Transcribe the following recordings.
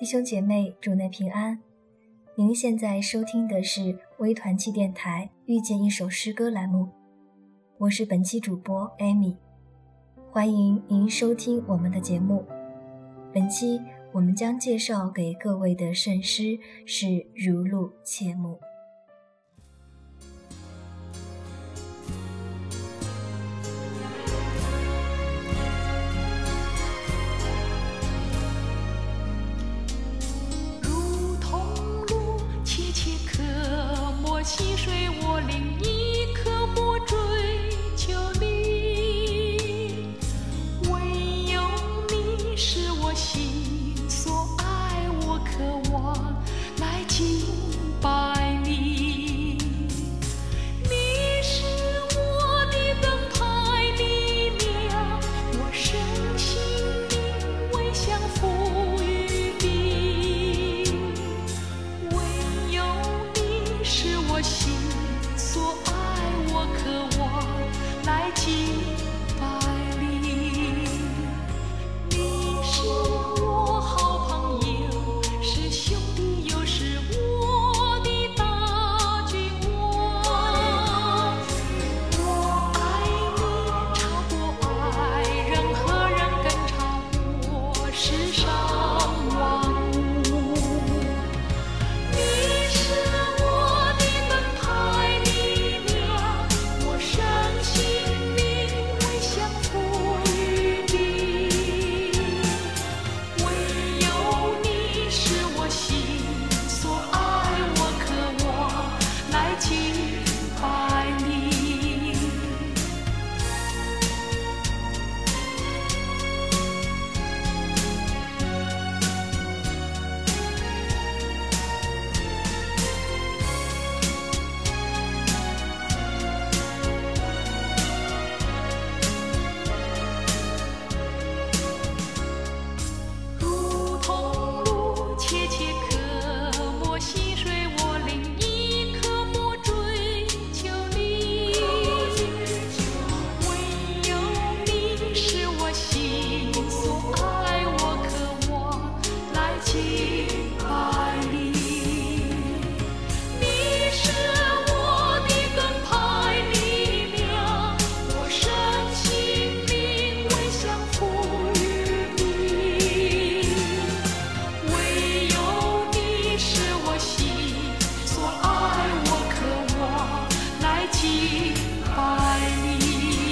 弟兄姐妹，主内平安。您现在收听的是微团契电台遇见一首诗歌栏目，我是本期主播 Amy， 欢迎您收听我们的节目。本期我们将介绍给各位的圣诗是如露切慕。 溪水我另一刻不追求你，唯有你是我心所爱，我渴望来敬拜你。你是我的灯台的亮，我身心灵为降服于你，唯有你是我心所爱，我渴望来敬拜你。你是我好朋友，是兄弟，又是我的大君王。我爱你超过爱任何人，更超过世上万物。你是我的灯台的亮，我身心灵为降服于你，唯有你是我心所爱，我渴望来敬拜你。如同路切切刻磨溪水，我另一刻不追求你，唯有你是我心所爱，我渴望来敬拜你。你是我的灯台的亮，我身心灵为降服于你，唯有你是我心所爱，我渴望来敬拜你。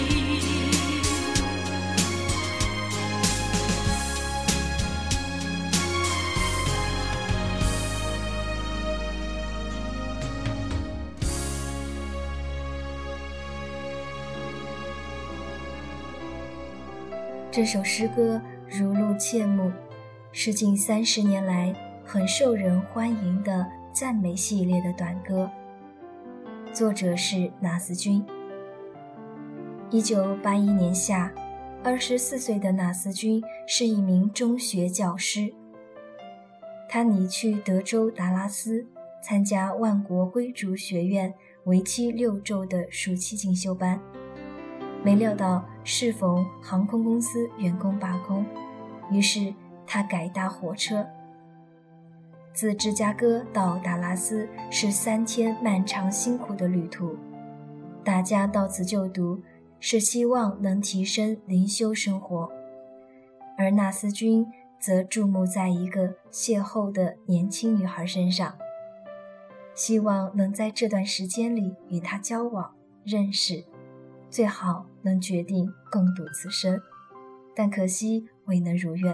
这首诗歌如露切慕是近30年来很受人欢迎的赞美系列的短歌，作者是纳斯君。1981年夏，24岁的纳斯君是一名中学教师，他拟去德州达拉斯参加万国归主学院为期6周的暑期进修班，没料到适逢航空公司员工罢工，于是他改搭火车。自芝加哥到达拉斯是3天漫长辛苦的旅途，大家到此就读是希望能提升灵修生活，而纳斯君则注目在一个邂逅的年轻女孩身上，希望能在这段时间里与她交往认识，最好能决定共度此生，但可惜未能如愿。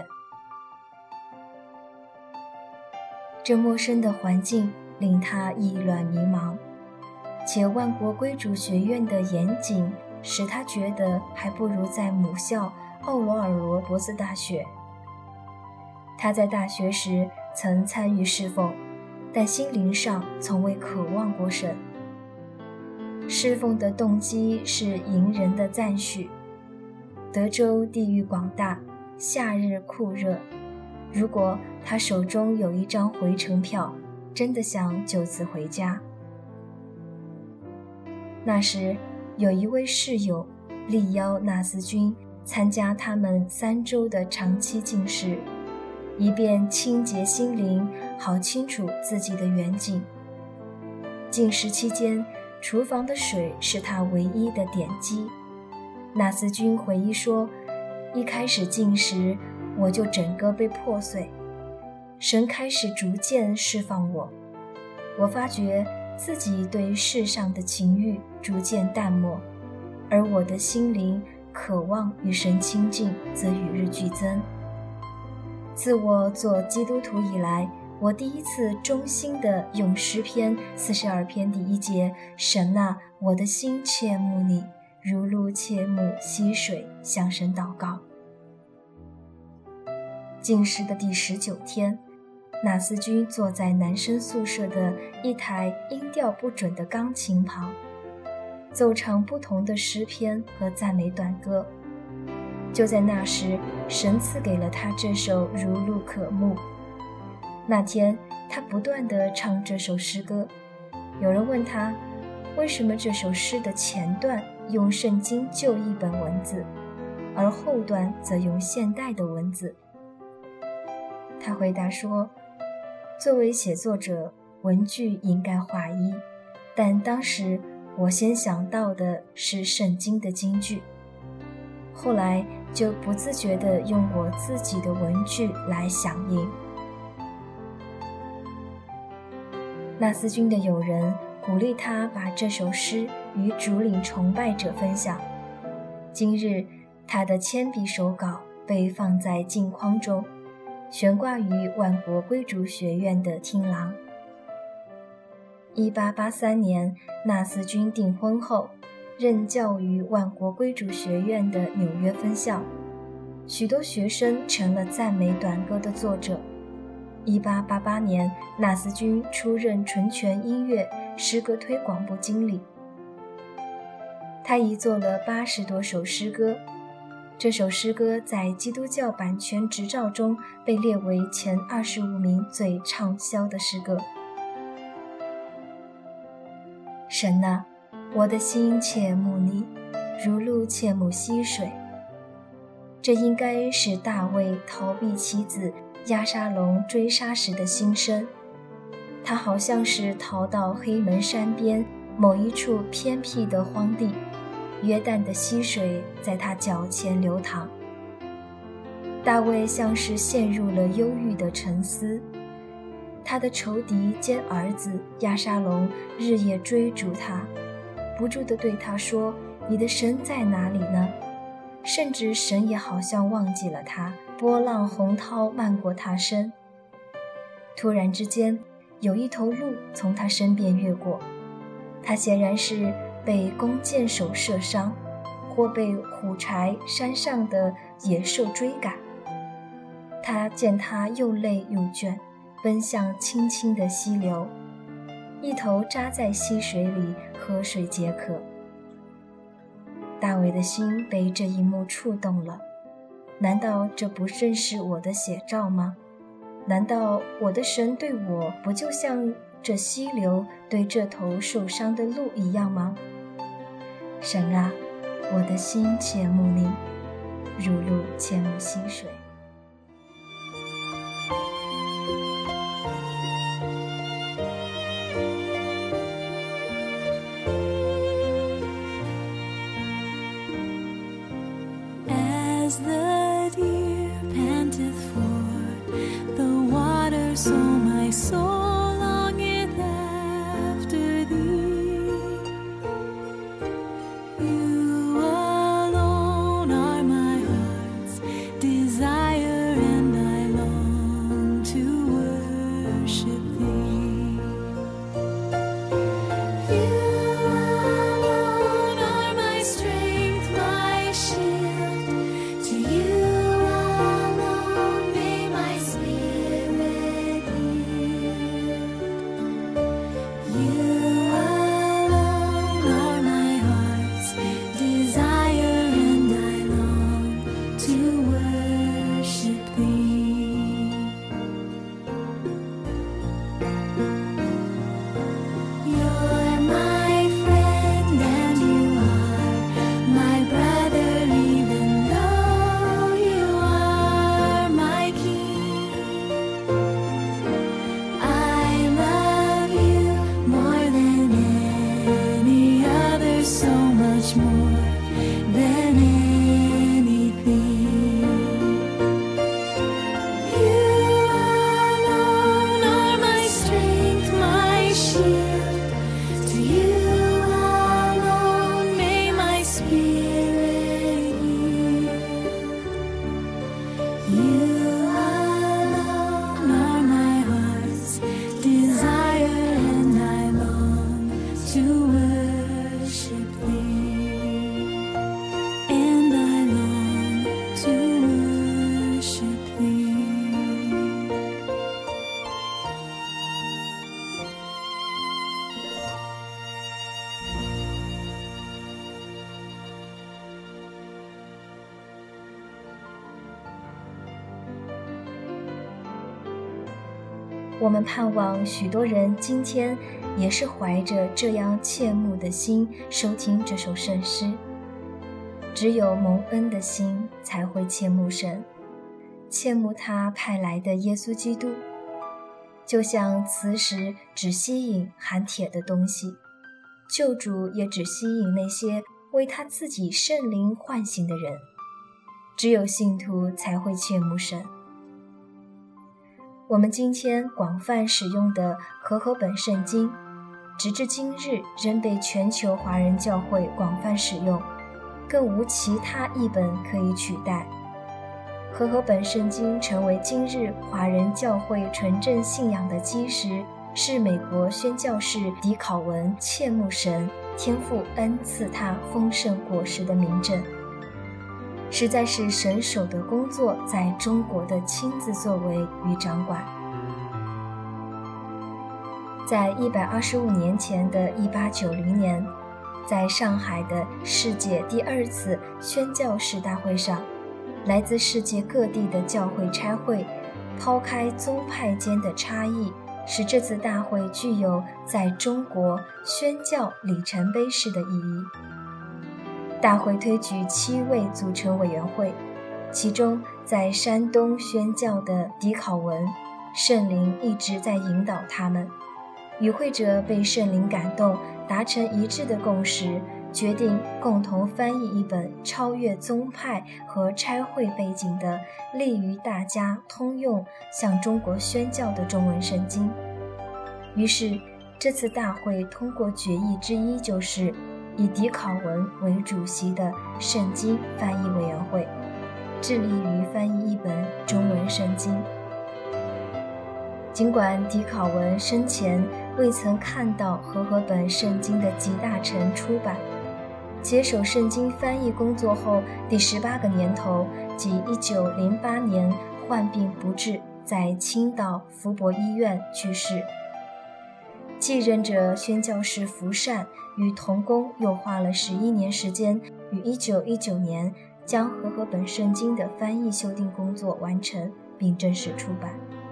这陌生的环境令他意乱迷茫，且万国归主学院的严谨使他觉得还不如在母校奥罗尔罗伯斯大学。他在大学时曾参与侍奉，但心灵上从未渴望过神。侍奉的动机是迎人的赞许。德州地域广大，夏日酷热，如果他手中有一张回程票，真的想就此回家。那时有一位室友力邀纳斯君参加他们3周的长期禁食， 以便清洁心灵，好清楚自己的远景。禁食期间，厨房的水是他唯一的点滴。纳斯君回忆说，一开始禁食，我就整个被破碎，神开始逐渐释放我，我发觉自己对世上的情欲逐渐淡漠，而我的心灵渴望与神亲近则与日俱增。自我做基督徒以来，我第一次衷心地用诗篇42篇第1节，神啊，我的心切慕你，如鹿切慕溪水，向神祷告。禁食的第19天，纳斯君坐在男生宿舍的一台音调不准的钢琴旁，奏唱不同的诗篇和赞美短歌。就在那时，神赐给了他这首如鹿渴慕。那天他不断地唱这首诗歌，有人问他，为什么这首诗的前段用圣经旧译本文字，而后段则用现代的文字？他回答说，作为写作者，文句应该划一，但当时我先想到的是圣经的金句，后来就不自觉地用我自己的文句来响应。纳斯君的友人鼓励他把这首诗与主领崇拜者分享。今日他的铅笔手稿被放在镜框中，悬挂于万国归主学院的厅廊。1883年，纳斯君订婚后，任教于万国归主学院的纽约分校，许多学生成了赞美短歌的作者。1888年，纳斯君出任纯全音乐诗歌推广部经理。他已作了80多首诗歌，这首诗歌在基督教版权执照中被列为前25名最畅销的诗歌。神啊，我的心切慕你，如鹿切慕溪水。这应该是大卫逃避妻子押沙龙追杀时的心声。他好像是逃到黑门山边某一处偏僻的荒地，约旦的溪水在他脚前流淌。大卫像是陷入了忧郁的沉思，他的仇敌兼儿子押沙龙日夜追逐他，不住地对他说，你的神在哪里呢？甚至神也好像忘记了他，波浪洪涛漫过他身。突然之间，有一头鹿从他身边越过，他显然是被弓箭手射伤，或被虎柴山上的野兽追赶。他见他又累又倦，奔向清清的溪流，一头扎在溪水里喝水解渴。大卫的心被这一幕触动了，难道这不正是我的写照吗？难道我的神对我不就像这溪流对这头受伤的鹿一样吗？神啊，我的心切慕你，如鹿切慕溪水。 As the deer panteth for the water, so my soul longeth after thee. You alone are my heart's desire. 我们盼望许多人今天也是怀着这样切慕的心收听这首圣诗。只有蒙恩的心才会切慕神，切慕他派来的耶稣基督，就像磁石只吸引含铁的东西，救主也只吸引那些为他自己圣灵唤醒的人。只有信徒才会切慕神。我们今天广泛使用的和合本圣经，直至今日仍被全球华人教会广泛使用，更无其他译本可以取代。和合本圣经成为今日华人教会纯正信仰的基石，是美国宣教士狄考文切慕神，天父恩赐他丰盛果实的明证。实在是神手的工作在中国的亲自作为与掌管。在125年前的1890年，在上海的世界第2次宣教士大会上，来自世界各地的教会差会抛开宗派间的差异，使这次大会具有在中国宣教里程碑式的意义。大会推举7位组成委员会，其中在山东宣教的狄考文，圣灵一直在引导他们。与会者被圣灵感动，达成一致的共识，决定共同翻译一本超越宗派和差会背景的，利于大家通用向中国宣教的中文圣经。于是这次大会通过决议之一，就是以狄考文为主席的圣经翻译委员会，致力于翻译一本中文圣经。尽管狄考文生前未曾看到和合本圣经的集大成出版，接手圣经翻译工作后第18个年头，即1908年患病不治，在青岛福伯医院去世。继任者宣教士福善与同工又花了11年时间，于1919年将和合本圣经的翻译修订工作完成，并正式出版。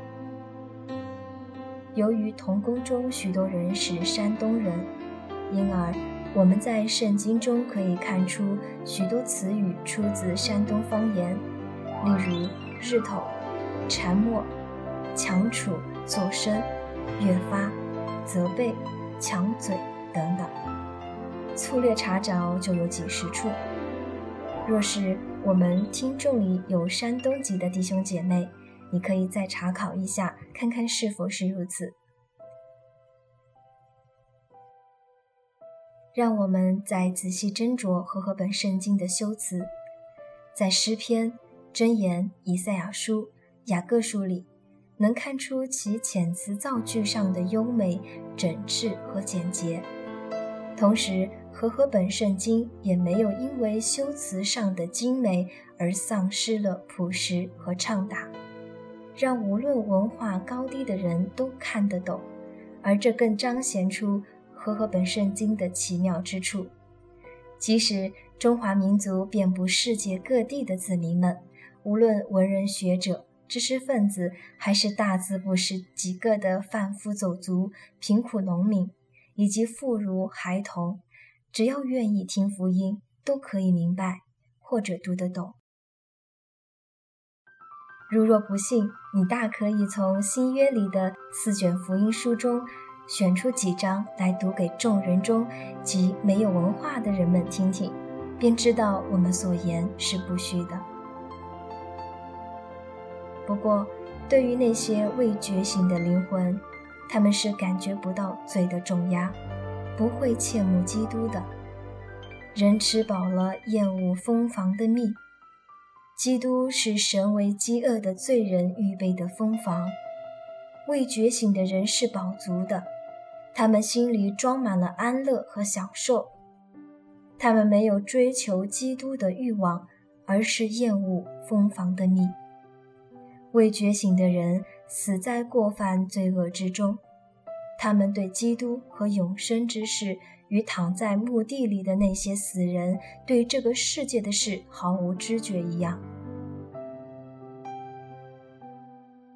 由于同工中许多人是山东人，因而我们在圣经中可以看出许多词语出自山东方言，例如日头、缠磨、强处、作声、越发、责备、抢嘴等等，粗略查找就有几十处。若是我们听众里有山东籍的弟兄姐妹，你可以再查考一下，看看是否是如此。让我们再仔细斟酌和合本圣经的修辞，在诗篇、箴言、以赛亚书、雅各书里，能看出其遣词造句上的优美、整饬和简洁。同时，和合本圣经也没有因为修辞上的精美而丧失了朴实和畅达，让无论文化高低的人都看得懂，而这更彰显出和合本圣经的奇妙之处。即使中华民族遍布世界各地的子民们，无论文人学者、知识分子，还是大字不识几个的贩夫走卒、贫苦农民，以及妇孺孩童，只要愿意听福音，都可以明白或者读得懂。如若不信，你大可以从新约里的4卷福音书中选出几章来读给众人中及没有文化的人们听听，便知道我们所言是不虚的。不过，对于那些未觉醒的灵魂，他们是感觉不到罪的重压，不会切慕基督的。人吃饱了厌恶蜂房的蜜，基督是神为饥饿的罪人预备的蜂房。未觉醒的人是饱足的，他们心里装满了安乐和享受。他们没有追求基督的欲望，而是厌恶蜂房的蜜。未觉醒的人死在过犯罪恶之中，他们对基督和永生之事与躺在墓地里的那些死人对这个世界的事毫无知觉一样。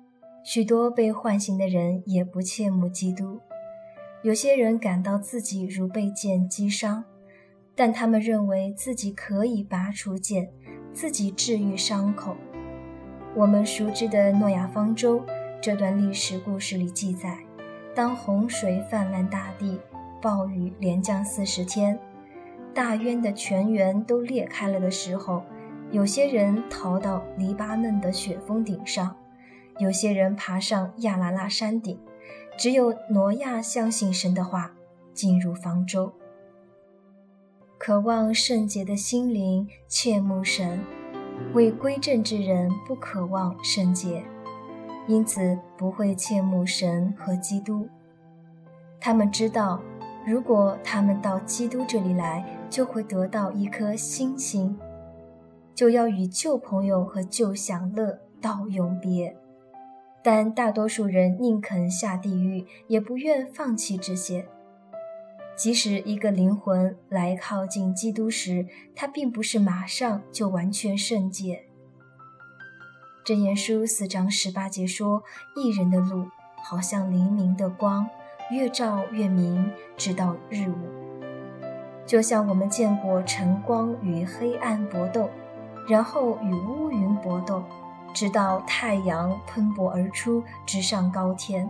许多被唤醒的人也不切慕基督。有些人感到自己如被剑击伤，但他们认为自己可以拔出剑，自己治愈伤口。我们熟知的诺亚方舟这段历史故事里记载，当洪水泛滥大地，暴雨连降40天，大渊的泉源都裂开了的时候，有些人逃到黎巴嫩的雪峰顶上，有些人爬上亚拉腊山顶，只有挪亚相信神的话，进入方舟。渴望圣洁的心灵切慕神，为归正之人不渴望圣洁，因此不会切慕神和基督。他们知道，如果他们到基督这里来，就会得到一颗新心，就要与旧朋友和旧享乐道永别。但大多数人宁肯下地狱，也不愿放弃这些。即使一个灵魂来靠近基督时，他并不是马上就完全圣洁。箴言书4章18节说，义人的路好像黎明的光，越照越明，直到日午。就像我们见过晨光与黑暗搏斗，然后与乌云搏斗，直到太阳喷薄而出，直上高天。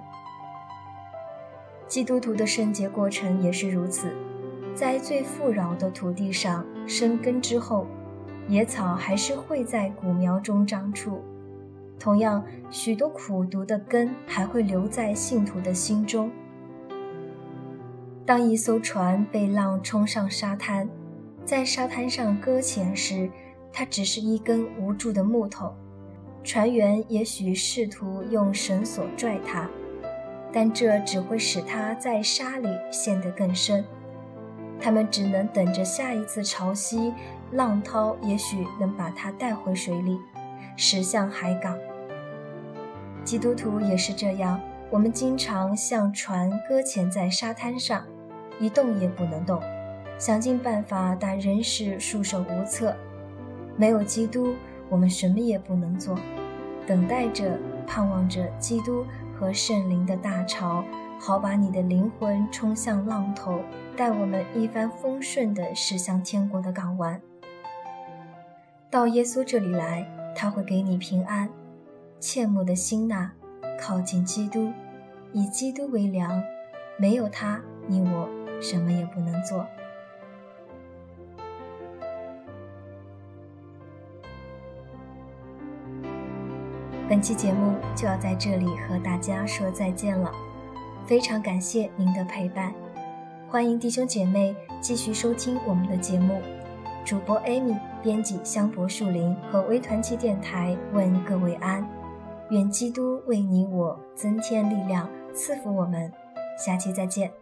基督徒的圣洁过程也是如此，在最富饶的土地上生根之后，野草还是会在谷苗中长出。同样，许多苦毒的根还会留在信徒的心中。当一艘船被浪冲上沙滩，在沙滩上搁浅时，它只是一根无助的木头，船员也许试图用绳索拽它，但这只会使它在沙里陷得更深。他们只能等着下一次潮汐，浪涛也许能把它带回水里，驶向海港。基督徒也是这样，我们经常像船搁浅在沙滩上，一动也不能动，想尽办法，但仍是束手无策。没有基督，我们什么也不能做，等待着，盼望着基督和圣灵的大潮，好把你的灵魂冲向浪头，带我们一帆风顺地驶向天国的港湾。到耶稣这里来，他会给你平安。切慕的心呐，靠近基督，以基督为粮，没有他，你我什么也不能做。本期节目就要在这里和大家说再见了，非常感谢您的陪伴，欢迎弟兄姐妹继续收听我们的节目。主播 Amy， 编辑香柏树林和微团契电台问各位安，愿基督为你我增添力量，赐福我们，下期再见。